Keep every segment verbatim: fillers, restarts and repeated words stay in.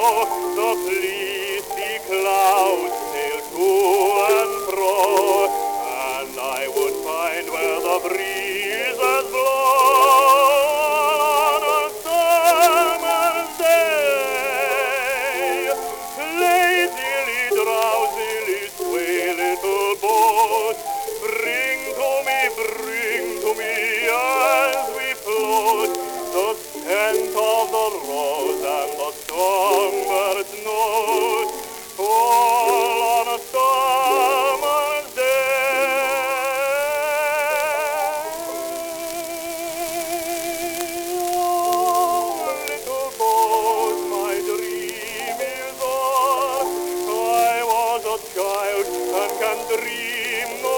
the fleecy clouds sail to and fro, and I would find where the breezes blow on a summer's day. Lazily, drowsily sway, little boat, bring to me, bring to me as we float the scent of the rose and the songbird's note, all on a summer's day. Oh, little boat, my dream is o'er. I was a child and can dream no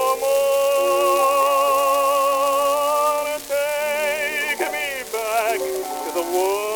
more. Take me back to the world